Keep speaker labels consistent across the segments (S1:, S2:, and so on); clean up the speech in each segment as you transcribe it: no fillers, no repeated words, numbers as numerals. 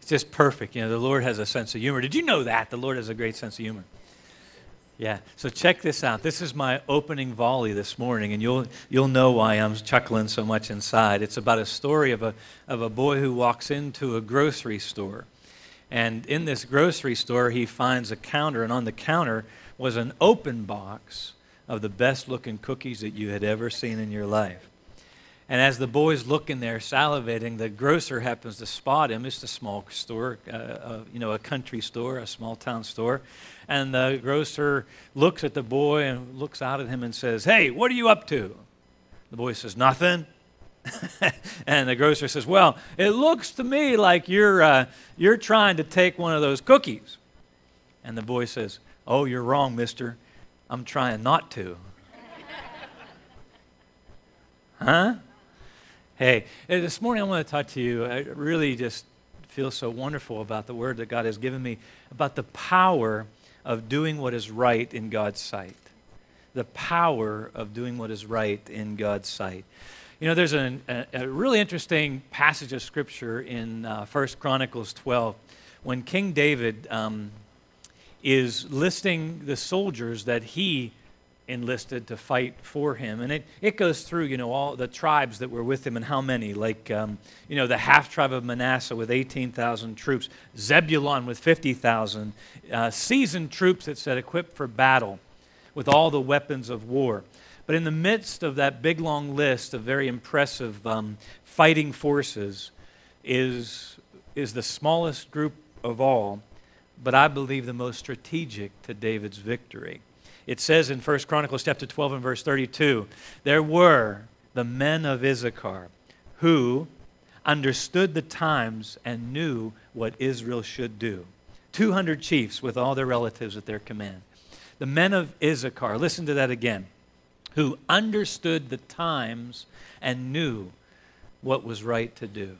S1: It's just perfect. The Lord has a sense of humor. Did you know that? The Lord has a great sense of humor. Yeah. So check this out. This is my opening volley this morning, and you'll know why I'm chuckling so much inside. It's about a story of a boy who walks into a grocery store. And in this grocery store, he finds a counter, and on the counter was an open box of the best-looking cookies that you had ever seen in your life. And as the boy's looking there, salivating, the grocer happens to spot him. It's a small store, a country store, a small-town store. And the grocer looks at the boy and looks out at him and says, "Hey, what are you up to?" The boy says, "Nothing." And the grocer says, "Well, it looks to me like you're trying to take one of those cookies." And the boy says, "Oh, you're wrong, mister. I'm trying not to." Huh? Hey, this morning I want to talk to you. I really just feel so wonderful about the word that God has given me, about the power of doing what is right in God's sight. The power of doing what is right in God's sight. There's a really interesting passage of Scripture in 1 Chronicles 12 when King David is listing the soldiers that he enlisted to fight for him. And it goes through, all the tribes that were with him and how many. Like, the half-tribe of Manasseh with 18,000 troops. Zebulun with 50,000. Seasoned troops, it said, equipped for battle with all the weapons of war. But in the midst of that big, long list of very impressive fighting forces is the smallest group of all, but I believe the most strategic to David's victory. It says in 1 Chronicles chapter 12 and verse 32, there were the men of Issachar who understood the times and knew what Israel should do. 200 chiefs with all their relatives at their command. The men of Issachar, listen to that again, who understood the times and knew what was right to do.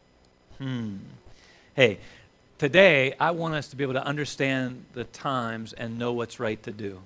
S1: Hey, today I want us to be able to understand the times and know what's right to do.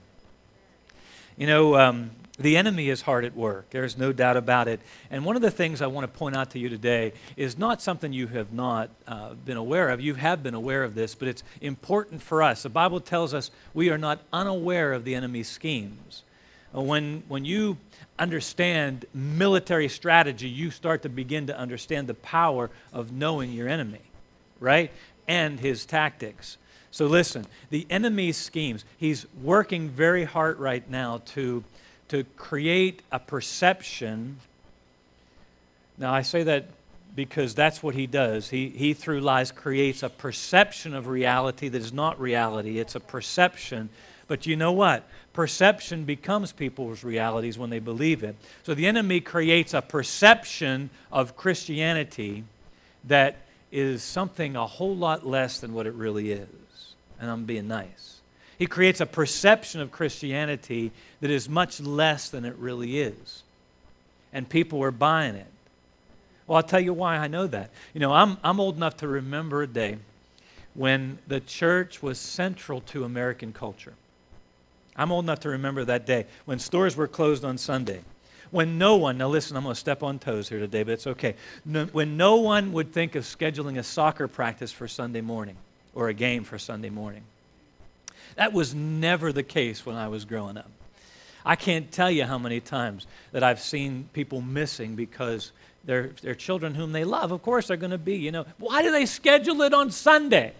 S1: The enemy is hard at work. There's no doubt about it. And one of the things I want to point out to you today is not something you have not been aware of. You have been aware of this, but it's important for us. The Bible tells us we are not unaware of the enemy's schemes. When you understand military strategy, you start to begin to understand the power of knowing your enemy, right? And his tactics. So listen, the enemy's schemes, he's working very hard right now to create a perception. Now I say that because that's what he does. He through lies creates a perception of reality that is not reality. It's a perception. But you know what? Perception becomes people's realities when they believe it. So the enemy creates a perception of Christianity that is something a whole lot less than what it really is. And I'm being nice. He creates a perception of Christianity that is much less than it really is. And people are buying it. Well, I'll tell you why I know that. I'm old enough to remember a day when the church was central to American culture. I'm old enough to remember that day when stores were closed on Sunday. When no one, now listen, I'm going to step on toes here today, but it's okay. When no one would think of scheduling a soccer practice for Sunday morning or a game for Sunday morning. That was never the case when I was growing up. I can't tell you how many times that I've seen people missing because their children whom they love, of course, are going to be, why do they schedule it on Sunday?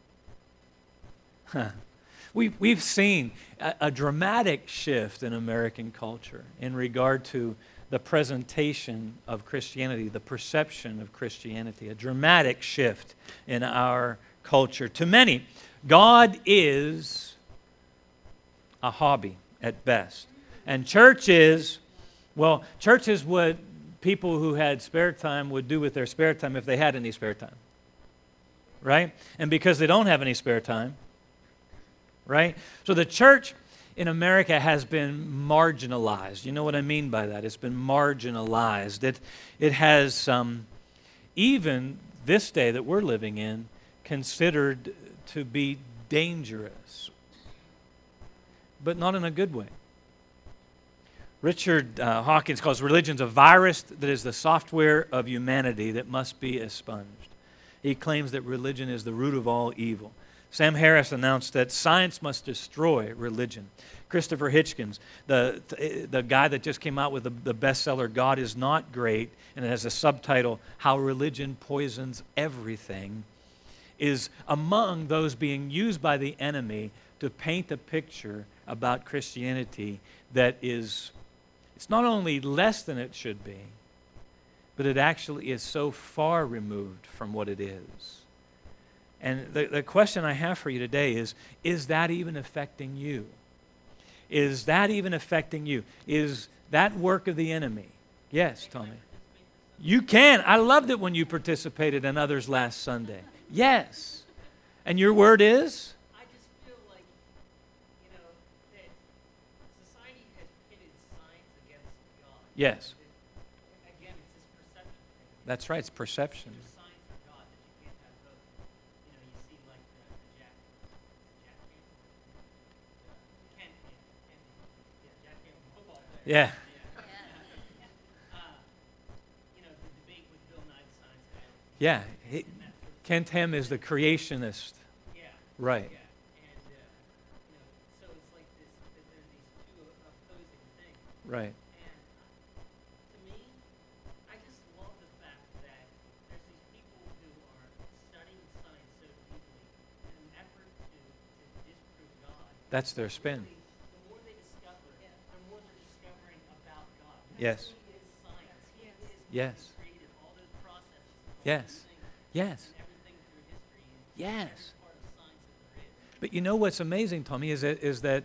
S1: We've seen a dramatic shift in American culture in regard to the presentation of Christianity, the perception of Christianity, a dramatic shift in our culture. To many, God is a hobby at best. And church is what people who had spare time would do with their spare time if they had any spare time. Right? And because they don't have any spare time, right? So the church in America has been marginalized. You know what I mean by that? It's been marginalized. It has, even this day that we're living in, considered to be dangerous, but not in a good way. Richard Hawkins calls religion a virus that is the software of humanity that must be expunged. He claims that religion is the root of all evil. Sam Harris announced that science must destroy religion. Christopher Hitchens, the guy that just came out with the bestseller God is Not Great, and it has a subtitle, How Religion Poisons Everything, is among those being used by the enemy to paint a picture about Christianity that is, it's not only less than it should be, but it actually is so far removed from what it is. And the question I have for you today is that even affecting you? Is that even affecting you? Is that work of the enemy? Yes, Tommy. You can. I loved it when you participated in others last Sunday. Yes. And your word is?
S2: I just feel like, that society has pitted science against God.
S1: Yes.
S2: Again, it's this perception thing.
S1: That's right, it's perception.
S2: There's science or God that you can't have both. You see like the Jack Campbell football player.
S1: Yeah.
S2: The debate with Bill Nye, the science guy.
S1: Yeah. Ken Ham is the creationist.
S2: Yeah.
S1: Right.
S2: Yeah. And, so it's like this, that there are these two opposing things.
S1: Right.
S2: And to me, I just love the fact that there's these people who are studying science so deeply in an effort to disprove God.
S1: That's their spin.
S2: The more they discover, the more they're discovering about God.
S1: Yes.
S2: He is science. He is
S1: Yes.
S2: what created all those processes. All
S1: Yes.
S2: those things,
S1: Yes.
S2: and everything through history. And
S1: Yes.
S2: every part of science that there is.
S1: But you know what's amazing, Tommy, is that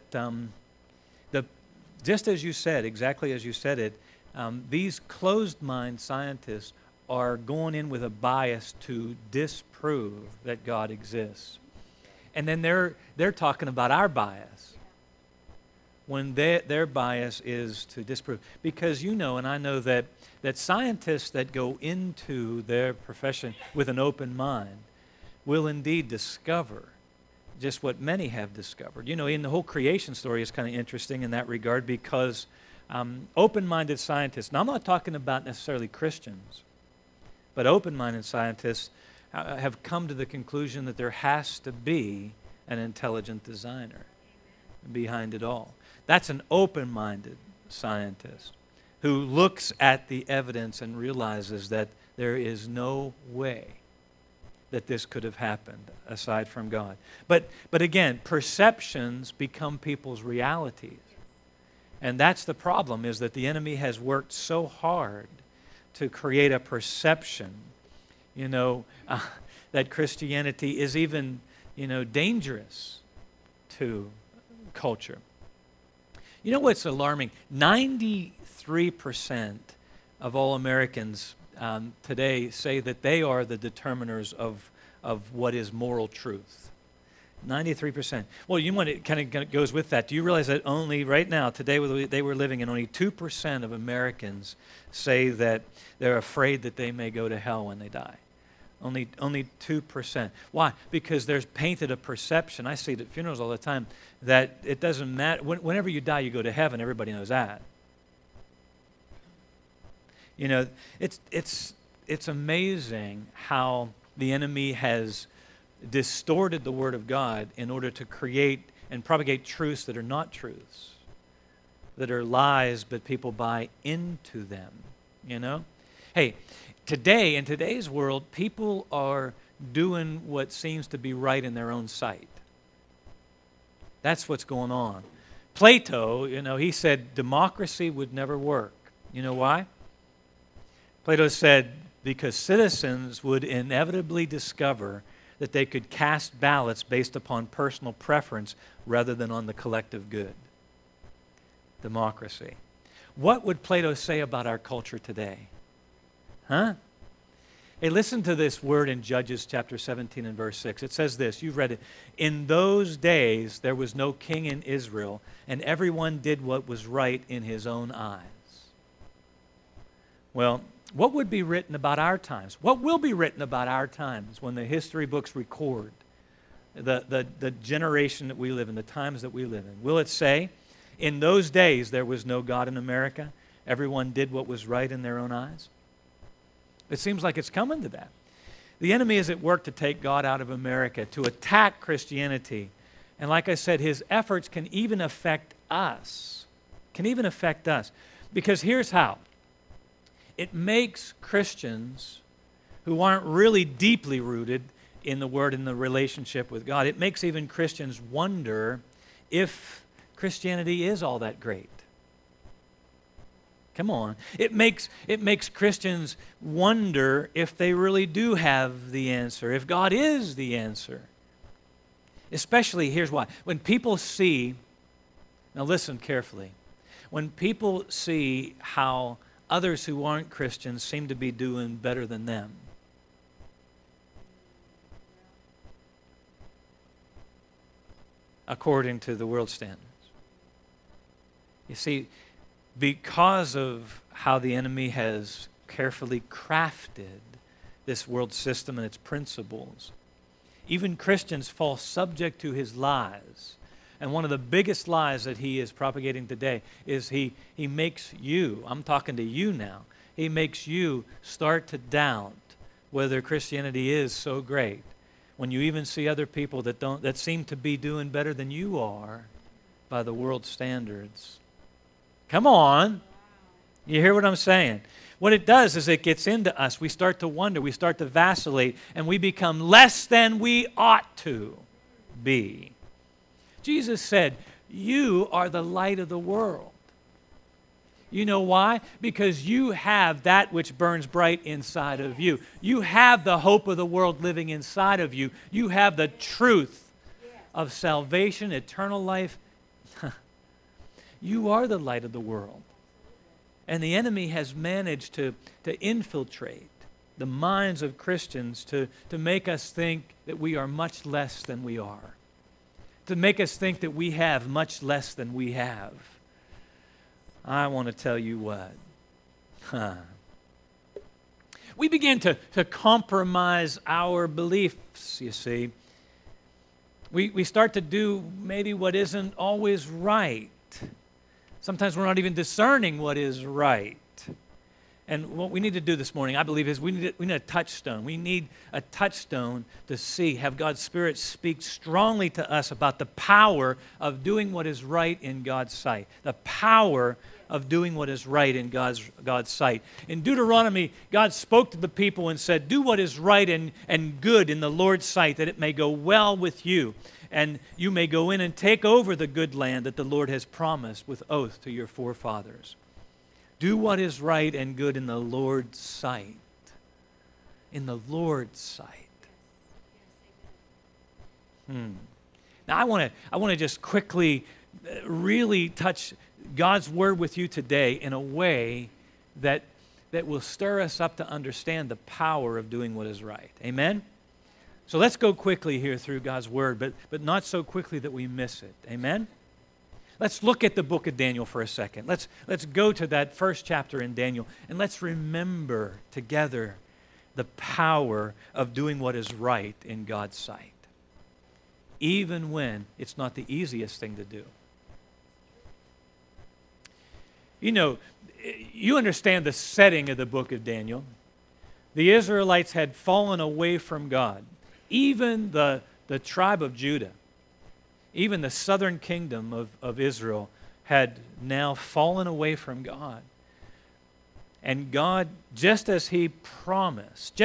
S1: just as you said, exactly as you said it, these closed-mind scientists are going in with a bias to disprove that God exists. And then they're talking about our bias when their bias is to disprove. Because you know, and I know that scientists that go into their profession with an open mind will indeed discover just what many have discovered. You know, in the whole creation story is kind of interesting in that regard because open-minded scientists, now I'm not talking about necessarily Christians, but open-minded scientists have come to the conclusion that there has to be an intelligent designer behind it all. That's an open-minded scientist who looks at the evidence and realizes that there is no way that this could have happened aside from God. But again, perceptions become people's realities. And that's the problem, is that the enemy has worked so hard to create a perception, that Christianity is even, dangerous to culture. You know what's alarming? 93% of all Americans today say that they are the determiners of what is moral truth. 93%. Well, it kind of goes with that. Do you realize that only right now, today they were living in only 2% of Americans say that they're afraid that they may go to hell when they die? Only 2%. Why? Because there's painted a perception. I see it at funerals all the time that it doesn't matter. Whenever you die, you go to heaven. Everybody knows that. It's amazing how the enemy has distorted the Word of God in order to create and propagate truths that are not truths, that are lies, but people buy into them, Hey, today, in today's world, people are doing what seems to be right in their own sight. That's what's going on. Plato, he said democracy would never work. You know why? Plato said because citizens would inevitably discover that they could cast ballots based upon personal preference rather than on the collective good. Democracy. What would Plato say about our culture today? Huh? Hey, listen to this word in Judges chapter 17 and verse 6. It says this, you've read it. In those days there was no king in Israel, and everyone did what was right in his own eyes. Well, what would be written about our times? What will be written about our times when the history books record the generation that we live in, the times that we live in? Will it say, in those days there was no God in America, everyone did what was right in their own eyes? It seems like it's coming to that. The enemy is at work to take God out of America, to attack Christianity. And like I said, his efforts can even affect us. Can even affect us. Because here's how. It makes Christians who aren't really deeply rooted in the Word and the relationship with God, it makes even Christians wonder if Christianity is all that great. Come on. It makes Christians wonder if they really do have the answer, if God is the answer. Especially, here's why. When people see, now listen carefully, when people see how others who aren't Christians seem to be doing better than them, according to the world standards. You see, because of how the enemy has carefully crafted this world system and its principles, even Christians fall subject to his lies. And one of the biggest lies that he is propagating today is he makes you, I'm talking to you now, he makes you start to doubt whether Christianity is so great. When you even see other people that seem to be doing better than you are by the world standards. Come on. You hear what I'm saying? What it does is it gets into us. We start to wonder, we start to vacillate, and we become less than we ought to be. Jesus said, you are the light of the world. You know why? Because you have that which burns bright inside of you. You have the hope of the world living inside of you. You have the truth of salvation, eternal life. You are the light of the world. And the enemy has managed to infiltrate the minds of Christians to make us think that we are much less than we are. To make us think that we have much less than we have. I want to tell you what. We begin to compromise our beliefs, you see. We start to do maybe what isn't always right. Sometimes we're not even discerning what is right. And what we need to do this morning, I believe, is we need a touchstone. We need a touchstone to see, have God's Spirit speak strongly to us about the power of doing what is right in God's sight. The power of doing what is right in God's sight. In Deuteronomy, God spoke to the people and said, do what is right and good in the Lord's sight, that it may go well with you, and you may go in and take over the good land that the Lord has promised with oath to your forefathers. Do what is right and good in the Lord's sight. In the Lord's sight. Now I want to just quickly really touch God's Word with you today in a way that will stir us up to understand the power of doing what is right. Amen? So let's go quickly here through God's Word, but not so quickly that we miss it. Amen? Let's look at the book of Daniel for a second. Let's go to that first chapter in Daniel, and let's remember together the power of doing what is right in God's sight, even when it's not the easiest thing to do. You know, you understand the setting of the book of Daniel. The Israelites had fallen away from God. Even the tribe of Judah, even the southern kingdom of Israel had now fallen away from God. And God, just as He promised,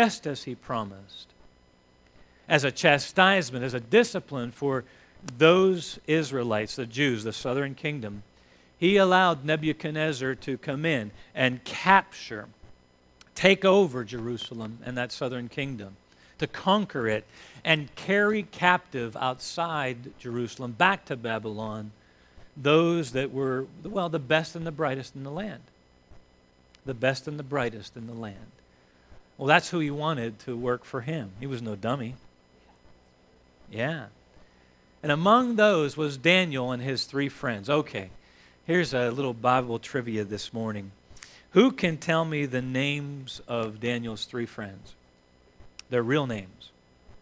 S1: as a chastisement, as a discipline for those Israelites, the Jews, the southern kingdom, He allowed Nebuchadnezzar to come in and capture, take over Jerusalem and that southern kingdom, to conquer it and carry captive outside Jerusalem back to Babylon those that were, well, the best and the brightest in the land. The best and the brightest in the land. Well, that's who He wanted to work for Him. He was no dummy. Yeah. And among those was Daniel and his 3 friends. Okay, here's a little Bible trivia this morning. Who can tell me the names of Daniel's 3 friends? Their real names.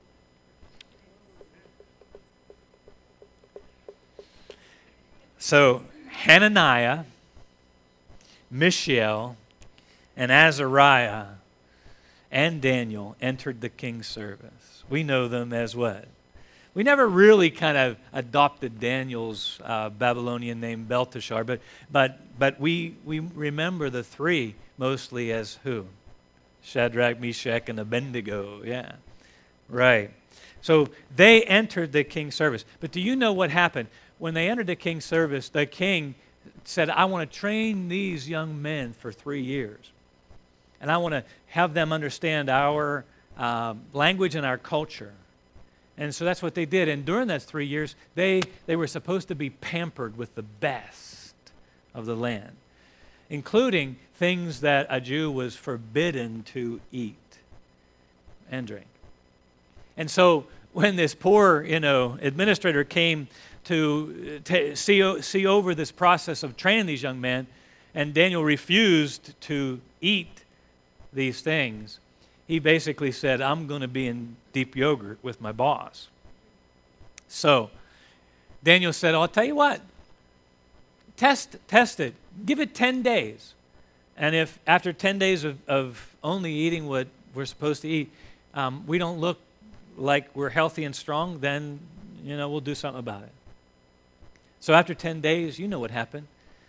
S1: So, Hananiah, Mishael, and Azariah. and Daniel entered the king's service. We know them as what? We never really kind of adopted Daniel's Babylonian name Belteshazzar, but we remember the three mostly as who? Shadrach, Meshach, and Abednego. Yeah, right. So they entered the king's service. But do you know what happened? When they entered the king's service, the king said, I want to train these young men for 3 years. And I want to have them understand our language and our culture. And so that's what they did. And during those 3 years, they were supposed to be pampered with the best of the land, including things that a Jew was forbidden to eat and drink. And so when this poor, administrator came to see over this process of training these young men, and Daniel refused to eat these things, he basically said, I'm going to be in deep yogurt with my boss. So Daniel said, I'll tell you what, test it. Give it 10 days. And if after 10 days of only eating what we're supposed to eat, we don't look like we're healthy and strong, then, we'll do something about it. So after 10 days, you know what happened.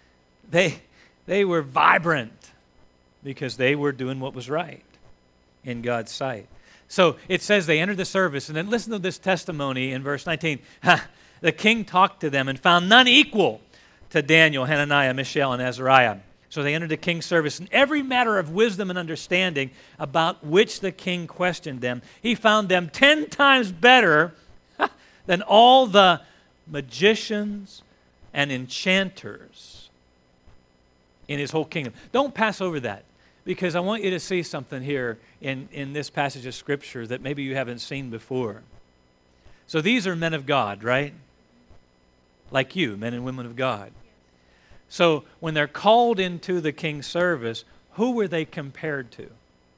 S1: They were vibrant because they were doing what was right in God's sight. So it says they entered the service, and then listen to this testimony in verse 19. The king talked to them and found none equal to Daniel, Hananiah, Mishael, and Azariah. So they entered the king's service. In every matter of wisdom and understanding about which the king questioned them, he found them 10 times better than all the magicians and enchanters in his whole kingdom. Don't pass over that, because I want you to see something here in this passage of Scripture that maybe you haven't seen before. So these are men of God, right? Like you, men and women of God. So when they're called into the king's service, who were they compared to?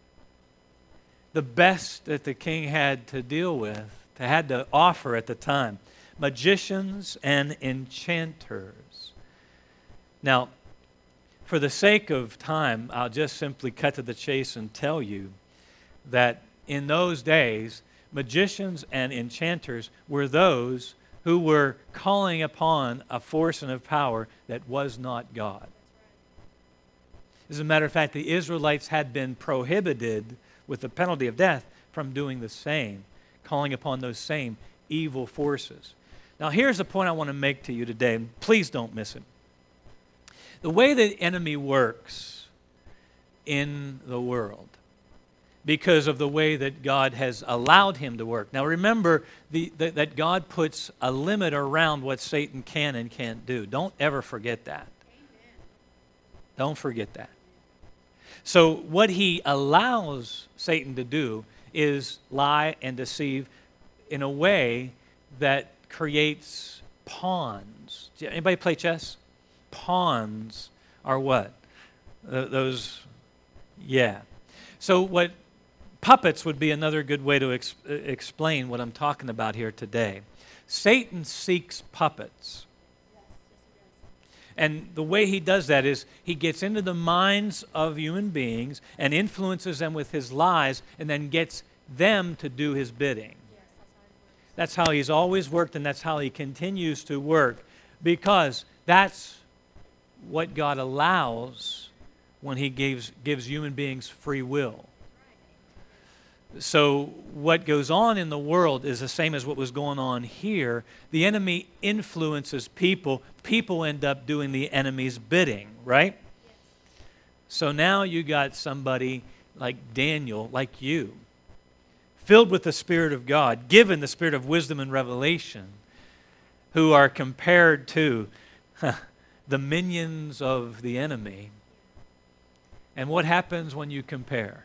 S1: The best that the king had to deal with, had to offer at the time. Magicians and enchanters. Now, for the sake of time, I'll just simply cut to the chase and tell you that in those days, magicians and enchanters were those who were calling upon a force and a power that was not God. As a matter of fact, the Israelites had been prohibited with the penalty of death from doing the same, calling upon those same evil forces. Now, here's the point I want to make to you today, and please don't miss it. The way the enemy works in the world, because of the way that God has allowed him to work. Now remember that God puts a limit around what Satan can and can't do. Don't ever forget that. Amen. Don't forget that. So what he allows Satan to do is lie and deceive in a way that creates pawns. Anybody play chess? Pawns are what? Yeah. So what puppets would be another good way to explain what I'm talking about here today. Satan seeks puppets. And the way he does that is he gets into the minds of human beings and influences them with his lies and then gets them to do his bidding. That's how he's always worked, and that's how he continues to work, because that's what God allows when he gives human beings free will. So what goes on in the world is the same as what was going on here. The enemy influences people. People end up doing the enemy's bidding, right? Yes. So now you got somebody like Daniel, like you, filled with the Spirit of God, given the spirit of wisdom and revelation, who are compared to the minions of the enemy. And what happens when you compare?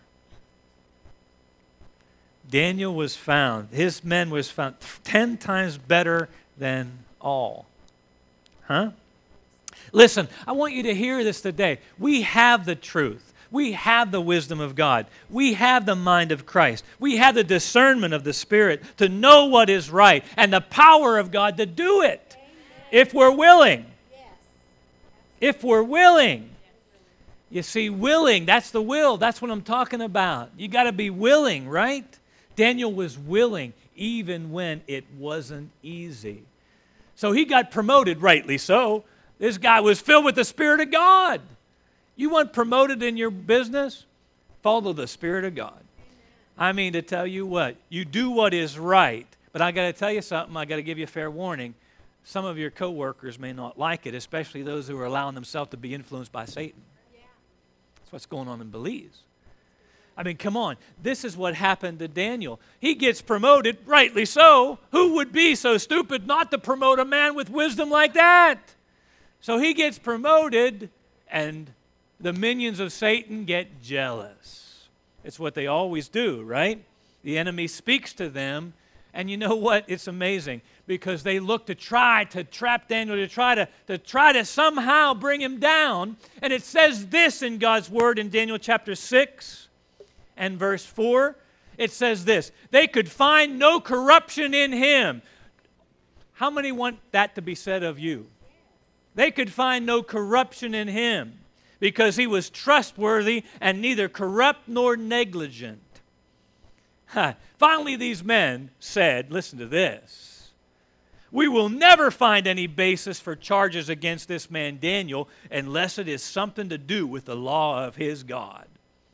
S1: Daniel was found, his men was found 10 times better than all. Huh? Listen, I want you to hear this today. We have the truth. We have the wisdom of God. We have the mind of Christ. We have the discernment of the Spirit to know what is right and the power of God to do it. Amen. If we're willing. Yes. If we're willing. You see, willing, that's the will. That's what I'm talking about. You got to be willing, right? Daniel was willing even when it wasn't easy. So he got promoted, rightly so. This guy was filled with the Spirit of God. You want promoted in your business? Follow the Spirit of God. I mean, to tell you what, you do what is right. But I got to tell you something. I got to give you a fair warning. Some of your coworkers may not like it, especially those who are allowing themselves to be influenced by Satan. That's what's going on in Belize. I mean, come on. This is what happened to Daniel. He gets promoted, rightly so. Who would be so stupid not to promote a man with wisdom like that? So he gets promoted, and the minions of Satan get jealous. It's what they always do, right? The enemy speaks to them, and you know what? It's amazing, because they look to try to trap Daniel, to try to somehow bring him down. And it says this in God's Word in Daniel chapter 6 and verse 4. It says this: they could find no corruption in him. How many want that to be said of you? They could find no corruption in him, because he was trustworthy and neither corrupt nor negligent. Finally, these men said, listen to this: we will never find any basis for charges against this man Daniel unless it is something to do with the law of his God.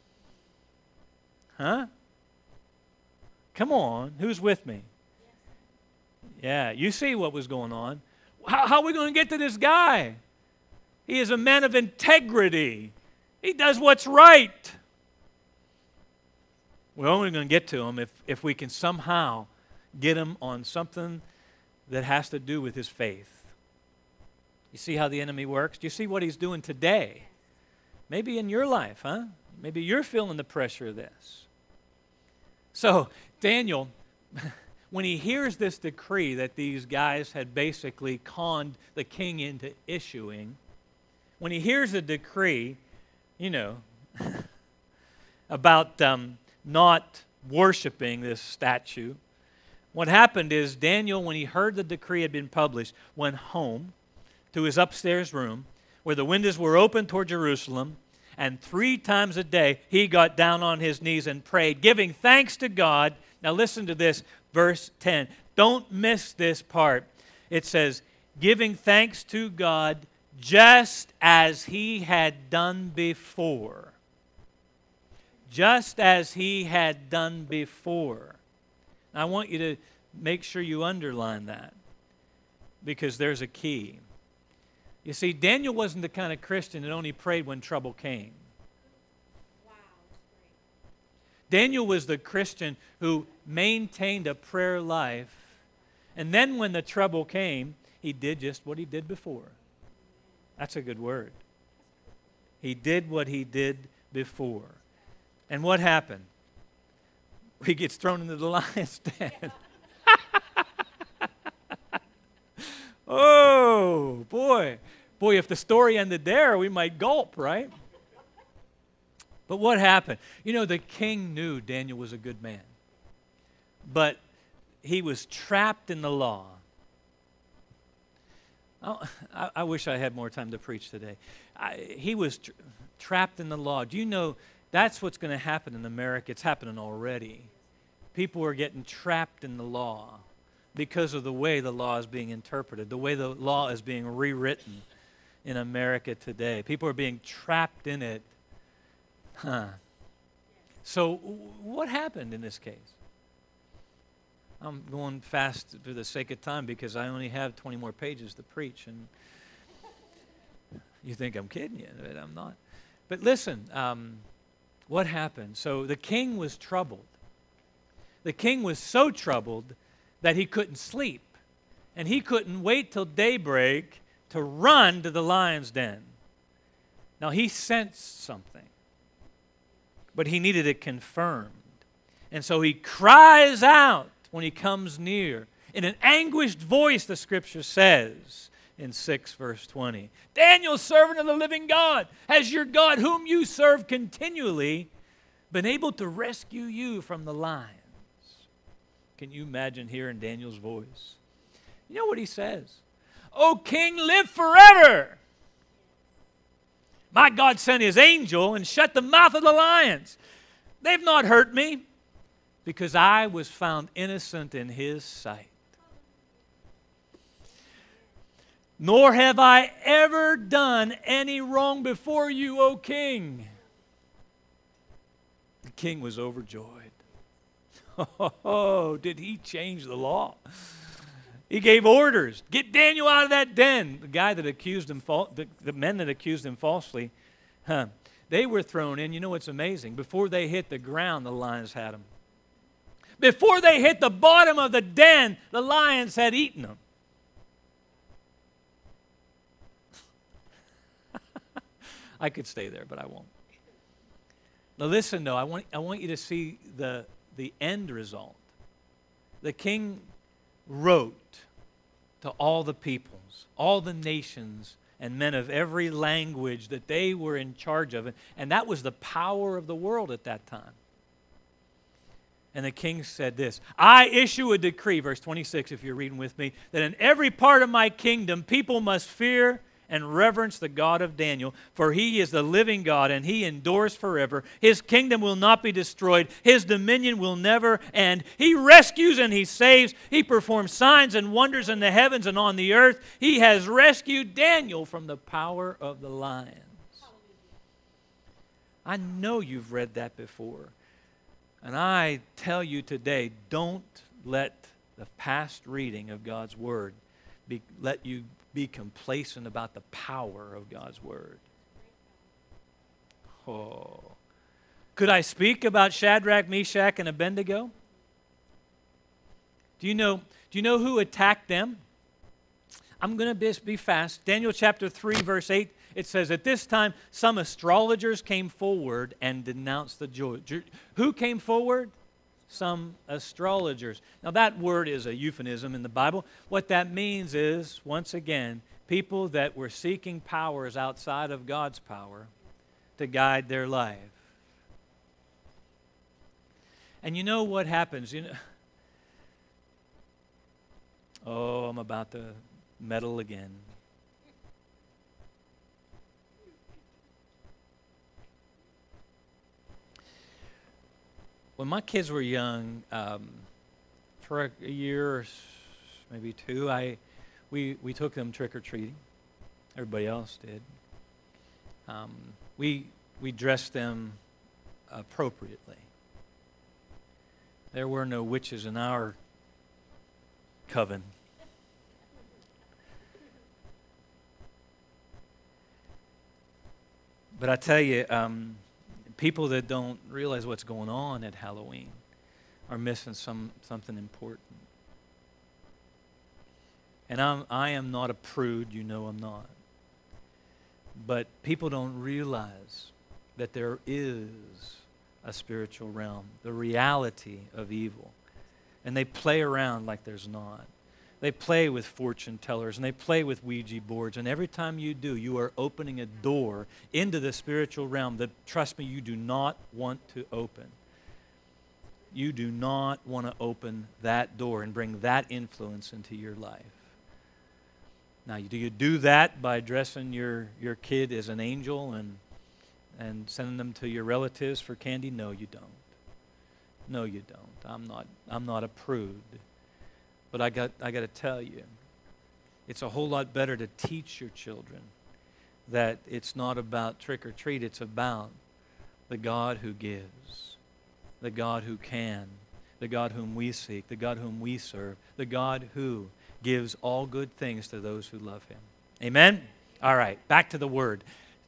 S1: Huh? Come on, who's with me? Yeah, you see what was going on. How are we going to get to this guy? He is a man of integrity. He does what's right. We're only going to get to him if we can somehow get him on something that has to do with his faith. You see how the enemy works? Do you see what he's doing today? Maybe in your life, huh? Maybe you're feeling the pressure of this. So, Daniel, when he hears this decree that these guys had basically conned the king into issuing, when he hears the decree, about not worshiping this statue, what happened is Daniel, when he heard the decree had been published, went home to his upstairs room where the windows were open toward Jerusalem, and 3 times a day he got down on his knees and prayed, giving thanks to God. Now listen to this, verse 10. Don't miss this part. It says, giving thanks to God just as he had done before. Just as he had done before. Now, I want you to make sure you underline that, because there's a key. You see, Daniel wasn't the kind of Christian that only prayed when trouble came.
S2: Wow, that's great.
S1: Daniel was the Christian who maintained a prayer life, and then when the trouble came, he did just what he did before. That's a good word. He did what he did before. And what happened? He gets thrown into the lion's den. Oh, boy. Boy, if the story ended there, we might gulp, right? But what happened? The king knew Daniel was a good man. But he was trapped in the law. I wish I had more time to preach today. He was trapped in the law. Do you know that's what's going to happen in America? It's happening already. People are getting trapped in the law because of the way the law is being interpreted, the way the law is being rewritten in America today. People are being trapped in it. So what happened in this case? I'm going fast for the sake of time because I only have 20 more pages to preach, and you think I'm kidding you, but I'm not. But listen, what happened? So the king was troubled. The king was so troubled that he couldn't sleep, and he couldn't wait till daybreak to run to the lion's den. Now, he sensed something, but he needed it confirmed. And so he cries out when he comes near. In an anguished voice, the scripture says in 6 verse 20, Daniel, servant of the living God, has your God, whom you serve continually, been able to rescue you from the lions? Can you imagine hearing Daniel's voice? You know what he says? O king, live forever. My God sent his angel and shut the mouth of the lions. They've not hurt me because I was found innocent in his sight. Nor have I ever done any wrong before you, O king. The king was overjoyed. Oh, did he change the law? He gave orders. Get Daniel out of that den. The guy that accused him, the men that accused him falsely, they were thrown in. You know what's amazing? Before they hit the ground, the lions had them. Before they hit the bottom of the den, the lions had eaten them. I could stay there, but I won't. Now listen, though, I want you to see the end result. The king wrote to all the peoples, all the nations, and men of every language that they were in charge of. And that was the power of the world at that time. And the king said this, I issue a decree, verse 26, if you're reading with me, that in every part of my kingdom people must fear and reverence the God of Daniel, for he is the living God, and he endures forever. His kingdom will not be destroyed. His dominion will never end. He rescues and he saves. He performs signs and wonders in the heavens and on the earth. He has rescued Daniel from the power of the lions. I know you've read that before. And I tell you today, don't let the past reading of God's Word let you be complacent about the power of God's Word. Oh. Could I speak about Shadrach, Meshach, and Abednego? Do you know who attacked them? I'm going to be fast. Daniel chapter 3, verse 8, it says, at this time, some astrologers came forward and denounced the Jews. Who came forward? Some astrologers. Now that word is a euphemism in the Bible. What that means is, once again, people that were seeking powers outside of God's power to guide their life. And you know what happens? Oh, I'm about to meddle again. When my kids were young, for a year or maybe two, we took them trick-or-treating. Everybody else did. We dressed them appropriately. There were no witches in our coven. But I tell you, people that don't realize what's going on at Halloween are missing something important. And I am not a prude, you know I'm not. But people don't realize that there is a spiritual realm, the reality of evil. And they play around like there's not. They play with fortune tellers and they play with Ouija boards. And every time you do, you are opening a door into the spiritual realm that, trust me, you do not want to open. You do not want to open that door and bring that influence into your life. Now, do you do that by dressing your kid as an angel and sending them to your relatives for candy? No, you don't. No, you don't. I'm not a prude. But I got to tell you, it's a whole lot better to teach your children that it's not about trick or treat, it's about the God who gives, the God who can, the God whom we seek, the God whom we serve, the God who gives all good things to those who love him. Amen? All right, back to the word.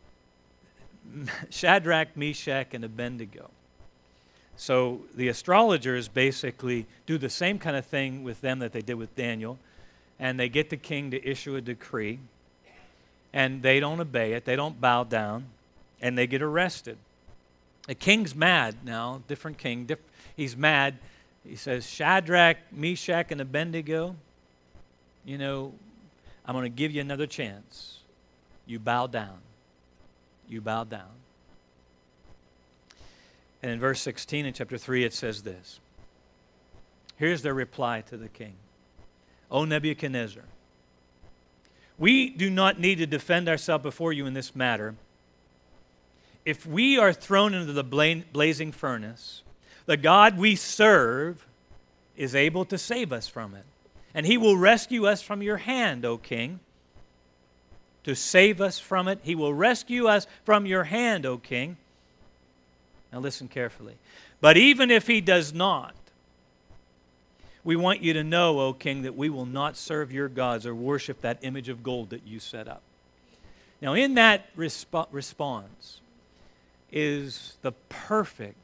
S1: Shadrach, Meshach, and Abednego. So the astrologers basically do the same kind of thing with them that they did with Daniel, and they get the king to issue a decree, and they don't obey it, they don't bow down, and they get arrested. The king's mad now, different king, he's mad. He says, Shadrach, Meshach, and Abednego, I'm going to give you another chance. You bow down. You bow down. And in verse 16 in chapter 3, it says this. Here's their reply to the king. O Nebuchadnezzar, we do not need to defend ourselves before you in this matter. if we are thrown into the blazing furnace, the God we serve is able to save us from it. And He will rescue us from your hand, O King. To save us from it, He will rescue us from your hand, O King. Now listen carefully. But even if He does not, we want you to know, O King, that we will not serve your gods or worship that image of gold that you set up. Now in that response is the perfect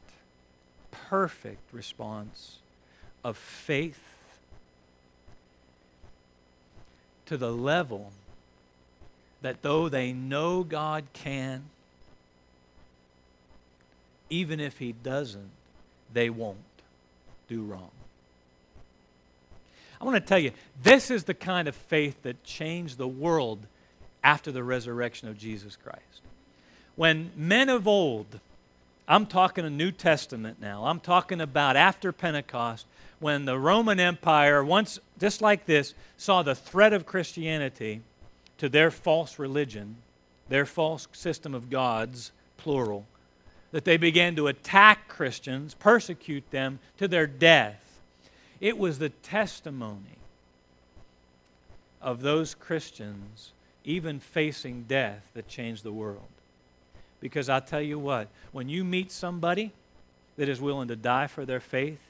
S1: response of faith to the level that though they know God can, even if He doesn't, they won't do wrong. I want to tell you, this is the kind of faith that changed the world after the resurrection of Jesus Christ. When men of old, I'm talking a New Testament now, I'm talking about after Pentecost, when the Roman Empire, once just like this, saw the threat of Christianity to their false religion, their false system of gods, plural, that they began to attack Christians, persecute them to their death. It was the testimony of those Christians, even facing death, that changed the world. Because I'll tell you what, when you meet somebody that is willing to die for their faith,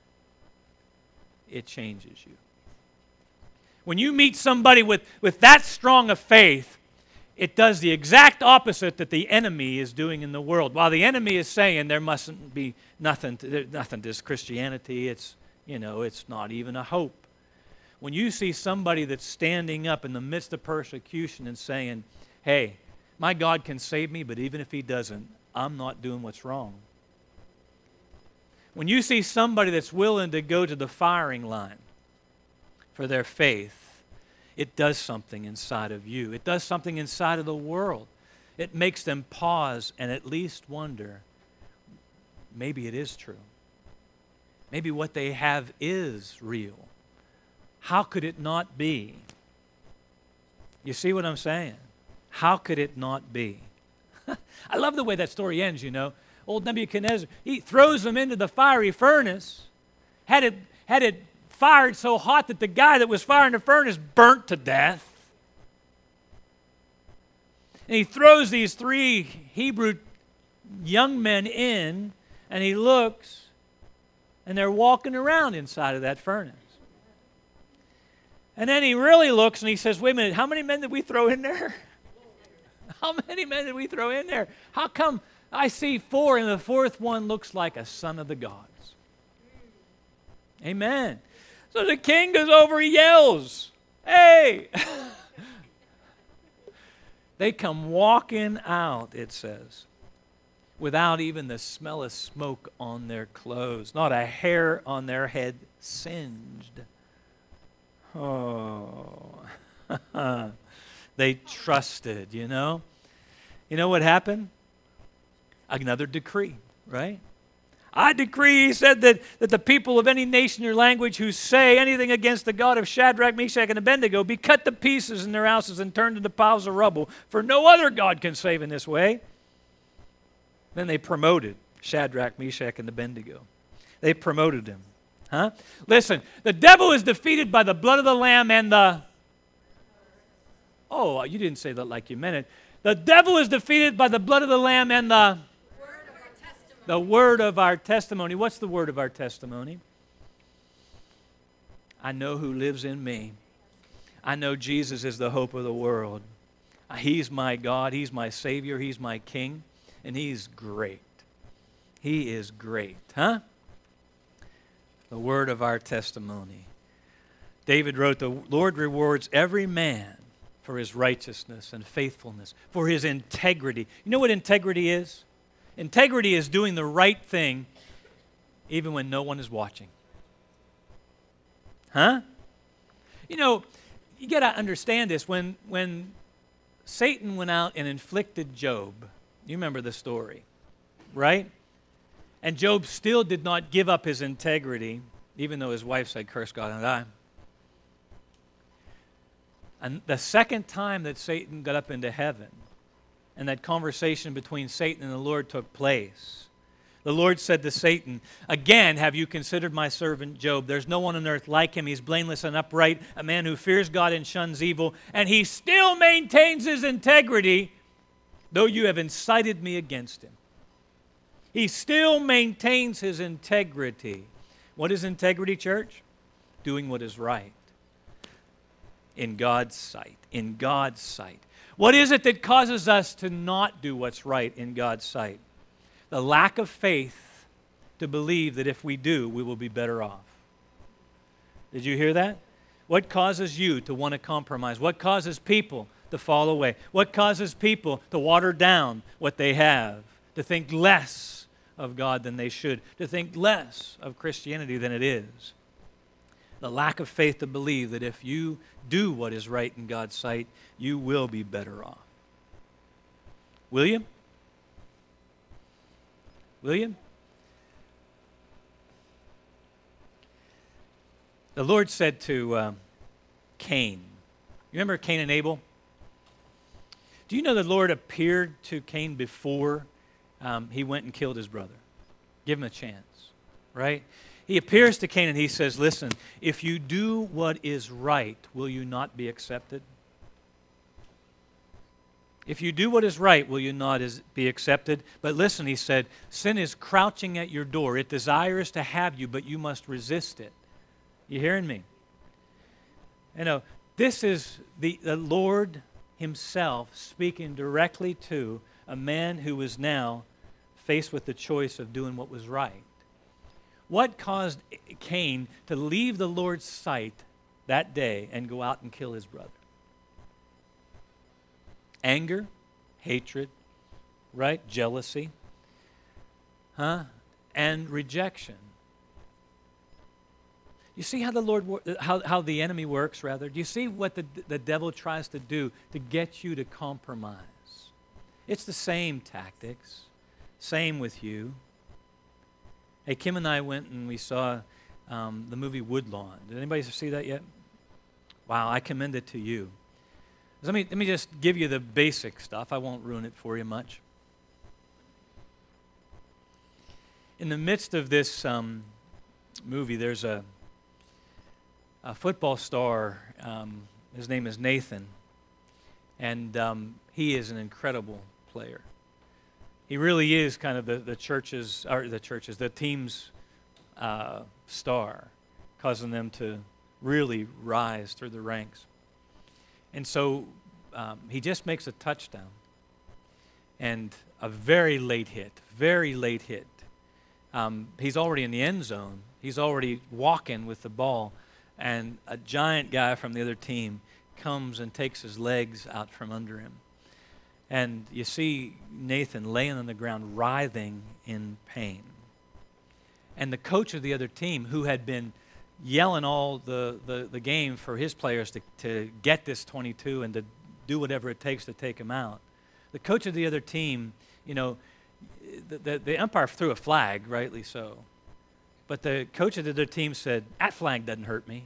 S1: it changes you. When you meet somebody with that strong a faith, it does the exact opposite that the enemy is doing in the world. While the enemy is saying there mustn't be nothing to Christianity, it's not even a hope. When you see somebody that's standing up in the midst of persecution and saying, hey, my God can save me, but even if He doesn't, I'm not doing what's wrong. When you see somebody that's willing to go to the firing line for their faith, it does something inside of you. It does something inside of the world. It makes them pause and at least wonder, maybe it is true. Maybe what they have is real. How could it not be? You see what I'm saying? How could it not be? I love the way that story ends, Old Nebuchadnezzar, he throws them into the fiery furnace, had it fired so hot that the guy that was firing the furnace burnt to death. And he throws these 3 Hebrew young men in, and he looks, and they're walking around inside of that furnace. And then he really looks and he says, wait a minute, how many men did we throw in there? How many men did we throw in there? How come I see 4 and the 4th one looks like a son of the gods? Amen. So the king goes over, he yells, hey! They come walking out, it says, without even the smell of smoke on their clothes, not a hair on their head singed. Oh, they trusted, You know what happened? Another decree, right? I decree, he said, that the people of any nation or language who say anything against the God of Shadrach, Meshach, and Abednego be cut to pieces in their houses and turned into piles of rubble, for no other God can save in this way. Then they promoted Shadrach, Meshach, and Abednego. They promoted him. Huh? Listen, the devil is defeated by the blood of the Lamb and the... Oh, you didn't say that like you meant it. The devil is defeated by the blood of the Lamb and the...
S3: Word of our testimony.
S1: The word of our testimony. What's the word of our testimony? I know who lives in me. I know Jesus is the hope of the world. He's my God. He's my Savior. He's my King. And He's great. He is great. Huh? The word of our testimony. David wrote, the Lord rewards every man for his righteousness and faithfulness, for his integrity. You know what integrity is? Integrity is doing the right thing even when no one is watching. Huh? You got to understand this. When Satan went out and inflicted Job, you remember the story, right? And Job still did not give up his integrity, even though his wife said, curse God and die. And the second time that Satan got up into heaven and that conversation between Satan and the Lord took place. The Lord said to Satan, "Again, have you considered my servant Job? There's no one on earth like him. He's blameless and upright, a man who fears God and shuns evil, and he still maintains his integrity, though you have incited me against him." He still maintains his integrity. What is integrity, church? Doing what is right. In God's sight. In God's sight. What is it that causes us to not do what's right in God's sight? The lack of faith to believe that if we do, we will be better off. Did you hear that? What causes you to want to compromise? What causes people to fall away? What causes people to water down what they have? To think less of God than they should? To think less of Christianity than it is? The lack of faith to believe that if you do what is right in God's sight, you will be better off. Will you? Will you? The Lord said to Cain, you remember Cain and Abel? Do you know the Lord appeared to Cain before he went and killed his brother? Give him a chance, right? He appears to Cain and he says, "Listen, if you do what is right, will you not be accepted? If you do what is right, will you not be accepted? But listen," he said, "sin is crouching at your door. It desires to have you, but you must resist it." You hearing me? You know, this is the Lord himself speaking directly to a man who was now faced with the choice of doing what was right. What caused Cain to leave the Lord's sight that day and go out and kill his brother? Anger, hatred, right? Jealousy, and rejection. You see how the Lord, how the enemy works, rather? Do you see what the devil tries to do to get you to compromise? It's the same tactics. Same with you. Hey, Kim and I went and we saw the movie Woodlawn. Did anybody see that yet? Wow, I commend it to you. Let me just give you the basic stuff. I won't ruin it for you much. In the midst of this movie, there's a football star. His name is Nathan, and he is an incredible player. He really is kind of the team's star, causing them to really rise through the ranks. And so he just makes a touchdown, and a very late hit. He's already in the end zone. He's already walking with the ball, and a giant guy from the other team comes and takes his legs out from under him. And you see Nathan laying on the ground, writhing in pain. And the coach of the other team, who had been yelling all the game for his players to get this 22 and to do whatever it takes to take him out, the coach of the other team, you know, the umpire threw a flag, rightly so. But the coach of the other team said, "That flag doesn't hurt me."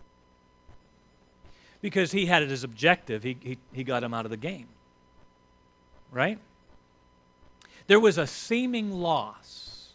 S1: Because he had it as objective, he got him out of the game. Right? There was a seeming loss,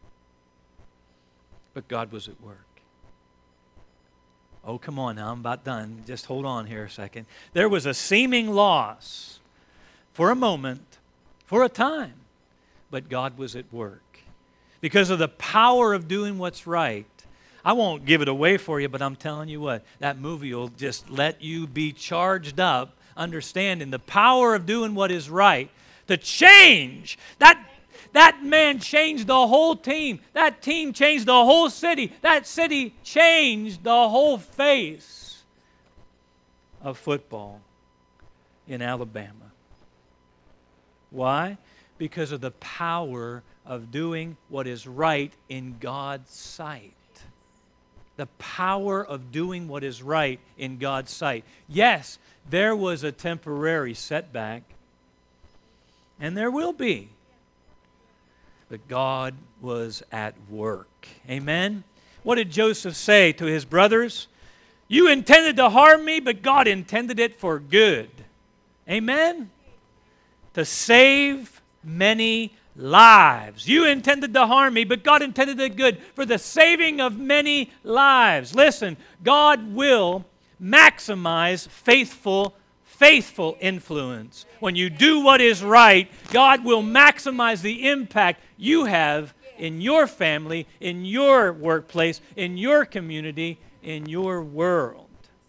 S1: but God was at work. Oh, come on now, I'm about done. Just hold on here a second. There was a seeming loss for a moment, for a time, but God was at work. Because of the power of doing what's right. I won't give it away for you, but I'm telling you what, that movie will just let you be charged up, understanding the power of doing what is right to change. That man changed the whole team. That team changed the whole city. That city changed the whole face of football in Alabama. Why? Because of the power of doing what is right in God's sight. The power of doing what is right in God's sight. Yes, there was a temporary setback, and there will be. But God was at work. Amen? What did Joseph say to his brothers? You intended to harm me, but God intended it for good. Amen? to save many lives. You intended to harm me, but God intended it good for the saving of many lives. Listen, God will maximize faithful influence. When you do what is right, God will maximize the impact you have in your family, in your workplace, in your community, in your world.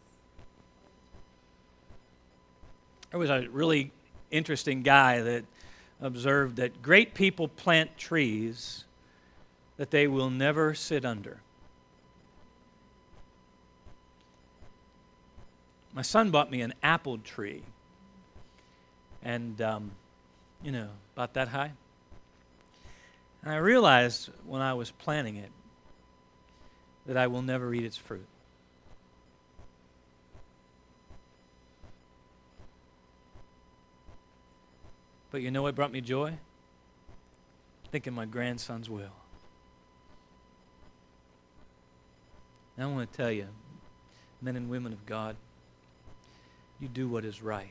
S1: There was a really interesting guy that observed that great people plant trees that they will never sit under. My son bought me an apple tree, and, about that high. And I realized when I was planting it that I will never eat its fruit. But you know what brought me joy? Thinking my grandsons will. And I want to tell you, men and women of God, you do what is right.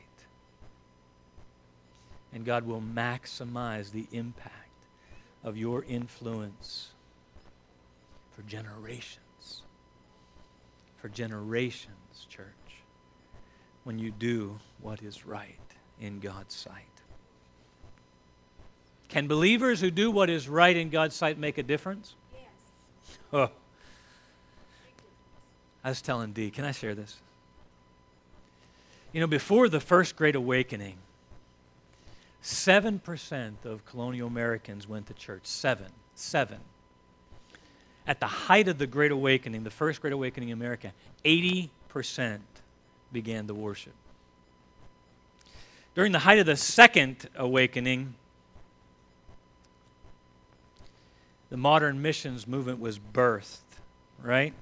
S1: And God will maximize the impact of your influence for generations. For generations, church, when you do what is right in God's sight. Can believers who do what is right in God's sight make a difference?
S3: Yes.
S1: Oh. I was telling Dee, can I share this? Before the First Great Awakening, 7% of colonial Americans went to church. 7. At the height of the Great Awakening, the First Great Awakening in America, 80% began to worship. During the height of the Second Awakening, the modern missions movement was birthed, right?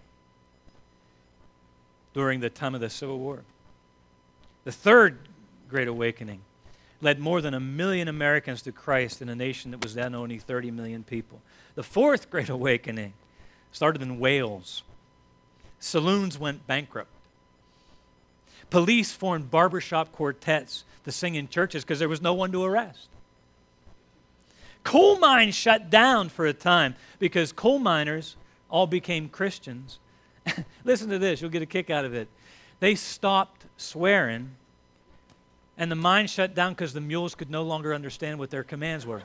S1: During the time of the Civil War. The Third Great Awakening led more than 1 million Americans to Christ in a nation that was then only 30 million people. The Fourth Great Awakening started in Wales. Saloons went bankrupt. Police formed barbershop quartets to sing in churches because there was no one to arrest. Coal mines shut down for a time because coal miners all became Christians. Listen to this, you'll get a kick out of it. They stopped swearing, and the mine shut down because the mules could no longer understand what their commands were.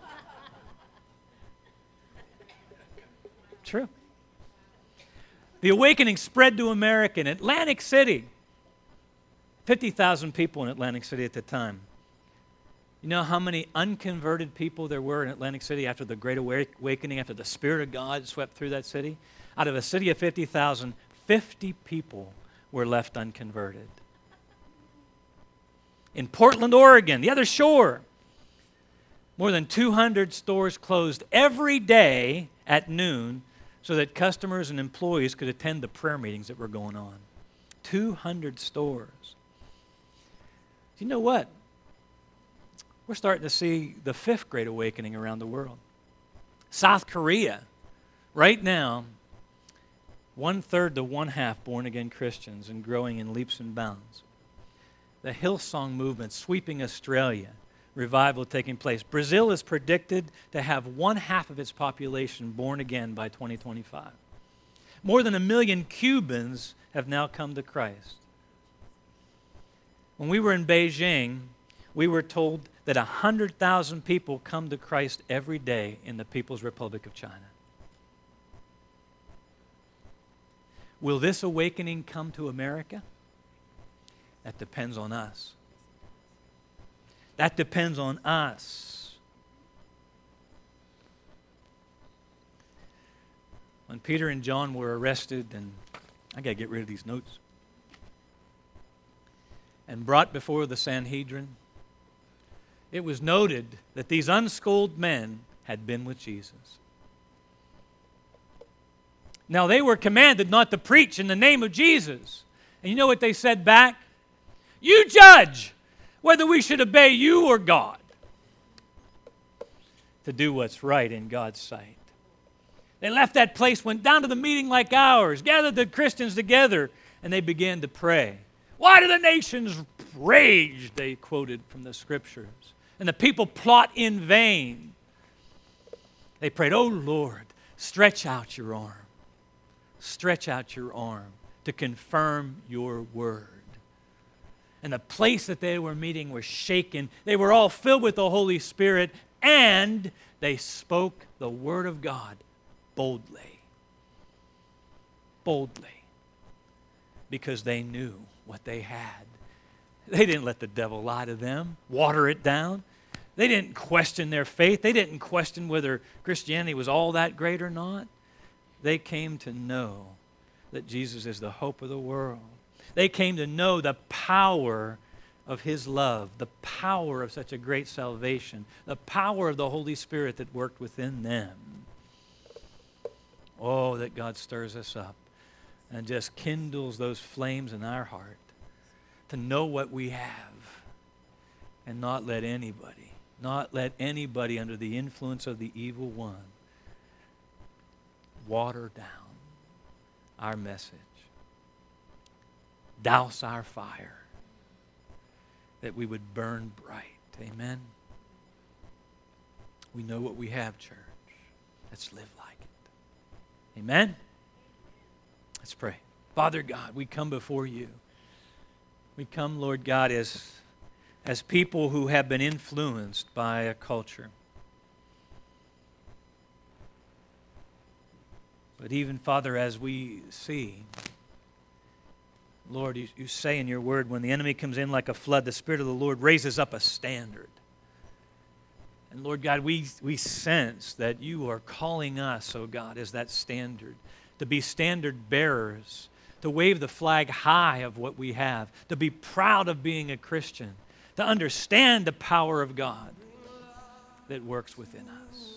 S1: True. The awakening spread to America. In Atlantic City, 50,000 people in Atlantic City at the time. You know how many unconverted people there were in Atlantic City after the Great Awakening, after the Spirit of God swept through that city? Out of a city of 50,000, 50 people were left unconverted. In Portland, Oregon, the other shore, more than 200 stores closed every day at noon so that customers and employees could attend the prayer meetings that were going on. 200 stores. Do you know what? We're starting to see the Fifth Great Awakening around the world. South Korea, right now, 1/3 to 1/2 born-again Christians and growing in leaps and bounds. The Hillsong movement sweeping Australia, revival taking place. Brazil is predicted to have 1/2 of its population born again by 2025. More than 1 million Cubans have now come to Christ. When we were in Beijing, we were told that 100,000 people come to Christ every day in the People's Republic of China. Will this awakening come to America? That depends on us. That depends on us. When Peter and John were arrested, and I got to get rid of these notes, and brought before the Sanhedrin, it was noted that these unschooled men had been with Jesus. Now, they were commanded not to preach in the name of Jesus. And you know what they said back? You judge whether we should obey you or God. To do what's right in God's sight. They left that place, went down to the meeting like ours, gathered the Christians together, and they began to pray. Why do the nations rage? They quoted from the scriptures. and the people plot in vain. They prayed, "Oh Lord, stretch out your arm. Stretch out your arm to confirm your word." And the place that they were meeting was shaken. They were all filled with the Holy Spirit, and they spoke the word of God boldly. Boldly. Because they knew what they had. They didn't let the devil lie to them, water it down. They didn't question their faith. They didn't question whether Christianity was all that great or not. They came to know that Jesus is the hope of the world. They came to know the power of His love, the power of such a great salvation, the power of the Holy Spirit that worked within them. Oh, that God stirs us up and just kindles those flames in our heart to know what we have and not let anybody under the influence of the evil one water down our message, douse our fire, that we would burn bright. Amen? We know what we have, church. Let's live like it. Amen? Let's pray. Father God, we come before you. We come, Lord God, as people who have been influenced by a culture. But even, Father, as we see, Lord, you say in your word, when the enemy comes in like a flood, the Spirit of the Lord raises up a standard. And Lord God, we sense that you are calling us, oh God, as that standard, to be standard bearers, to wave the flag high of what we have, to be proud of being a Christian, to understand the power of God that works within us.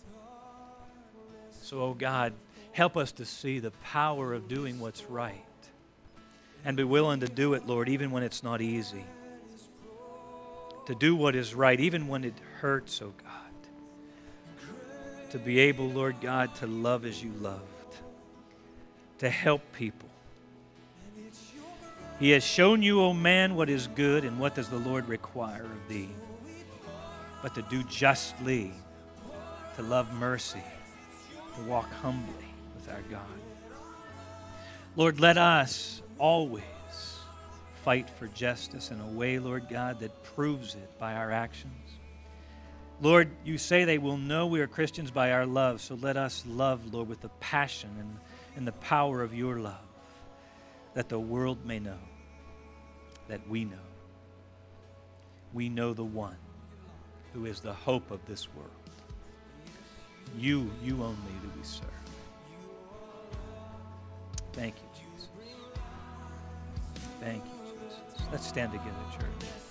S1: So, oh God, help us to see the power of doing what's right and be willing to do it, Lord, even when it's not easy. To do what is right, even when it hurts, oh God. To be able, Lord God, to love as you loved. To help people. He has shown you, O man, what is good, and what does the Lord require of thee. But to do justly, to love mercy, to walk humbly with our God. Lord, let us always fight for justice in a way, Lord God, that proves it by our actions. Lord, you say they will know we are Christians by our love, so let us love, Lord, with the passion and the power of your love, that the world may know that we know. We know the one who is the hope of this world. You only do we serve. Thank you, Jesus. Thank you, Jesus. Let's stand together, church.